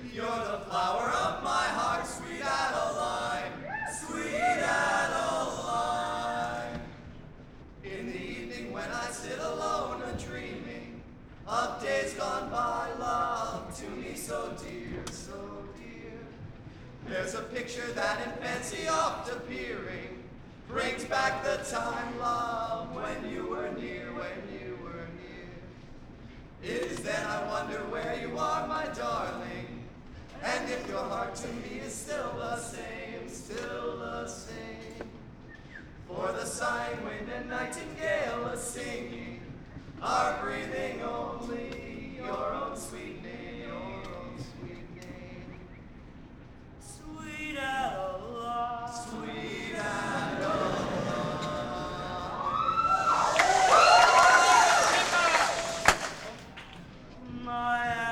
You're the flower of my heart, sweet Adeline, sweet Adeline. In the evening when I sit alone a-dreaming of days gone by, love to me so dear, so dear. There's a picture that in fancy oft appearing brings back the time, love, when you were near, when you were near. It is then I wonder where you are, my darling, and if your heart to me is still the same, still the same. For the sighing wind and nightingale a-singing are breathing only your own sweet name, your own sweet name. Sweet Adeline, sweet Adeline. my